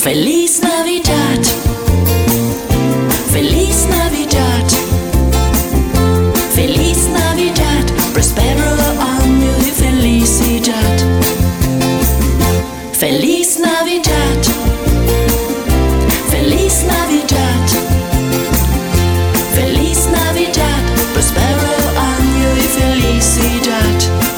Feliz Navidad, Feliz Navidad, Feliz Navidad, prospero año y felicidad. Feliz Navidad, Feliz Navidad, Feliz Navidad, prospero año y felicidad.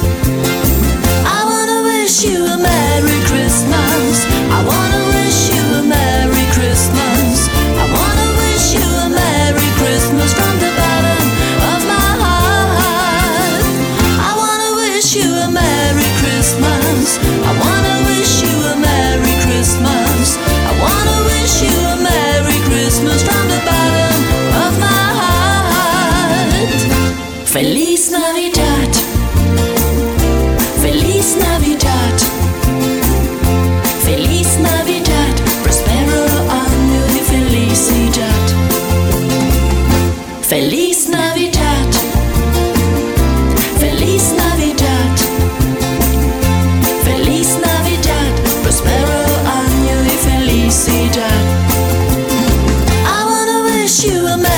I wanna wish you a Merry Christmas. I wanna wish you a Merry Christmas. I wanna wish you a Merry Christmas from the bottom of my heart. I wanna wish you a Merry Christmas. I wanna wish you a Merry Christmas. I wanna wish you a Merry Christmas from the bottom of my heart. Feliz Navidad, Feliz Navidad, Feliz Navidad, prospero año y felicidad. Feliz Navidad, Feliz Navidad, Feliz Navidad, prospero año y felicidad. I wanna wish you a